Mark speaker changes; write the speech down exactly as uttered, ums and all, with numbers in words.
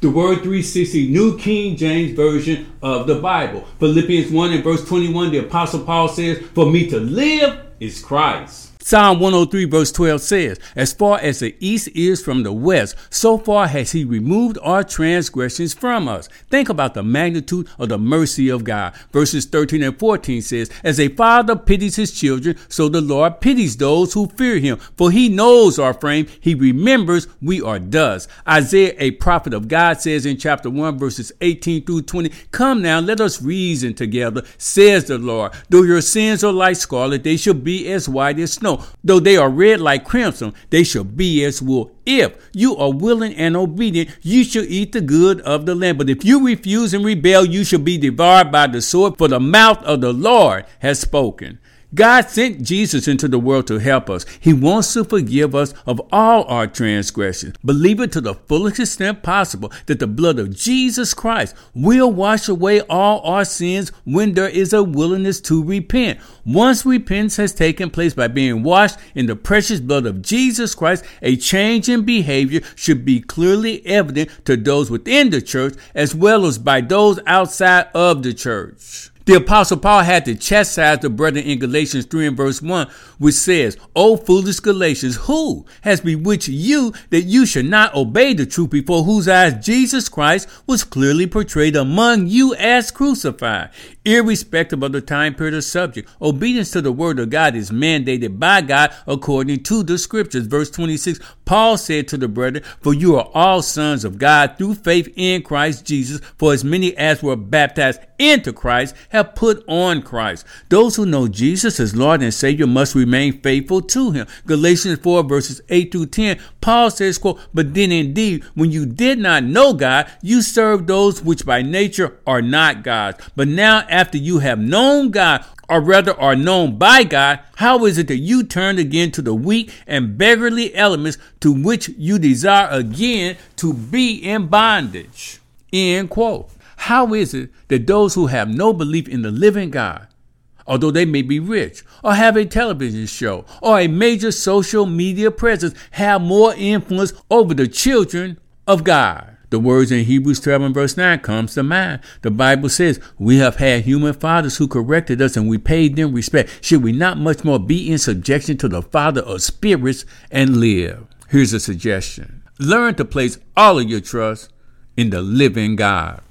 Speaker 1: the Word three sixty, New King James Version of the Bible. Philippians one and verse twenty-one, the Apostle Paul says, for me to live is Christ. Psalm one oh three verse twelve says, as far as the east is from the west, so far has he removed our transgressions from us. Think about the magnitude of the mercy of God. Verses thirteen and fourteen says, as a father pities his children, so the Lord pities those who fear him. For he knows our frame, he remembers we are dust. Isaiah, a prophet of God, says in chapter one verses eighteen through twenty, come now, let us reason together, says the Lord. Though your sins are like scarlet, they shall be as white as snow. Though they are red like crimson, they shall be as wool. If you are willing and obedient, you shall eat the good of the land. But if you refuse and rebel, you shall be devoured by the sword, for the mouth of the Lord has spoken. God sent Jesus into the world to help us. He wants to forgive us of all our transgressions. Believe it to the fullest extent possible that the blood of Jesus Christ will wash away all our sins when there is a willingness to repent. Once repentance has taken place by being washed in the precious blood of Jesus Christ, a change in behavior should be clearly evident to those within the church as well as by those outside of the church. The Apostle Paul had to chastise the brethren in Galatians three and verse one, which says, O foolish Galatians, who has bewitched you that you should not obey the truth, before whose eyes Jesus Christ was clearly portrayed among you as crucified? Irrespective of the time period or subject, obedience to the word of God is mandated by God according to the scriptures. Verse twenty-six, Paul said to the brethren, for you are all sons of God through faith in Christ Jesus, for as many as were baptized into Christ have put on Christ. Those who know Jesus as Lord and Savior must remain faithful to him. Galatians four verses eight through ten, Paul says, quote, but then indeed, when you did not know God, you served those which by nature are not gods. But now after you have known God, or rather are known by God, how is it that you turn again to the weak and beggarly elements to which you desire again to be in bondage? End quote. How is it that those who have no belief in the living God, although they may be rich or have a television show or a major social media presence, have more influence over the children of God? The words in Hebrews twelve and verse nine comes to mind. The Bible says, we have had human fathers who corrected us and we paid them respect. Should we not much more be in subjection to the Father of spirits and live? Here's a suggestion. Learn to place all of your trust in the living God.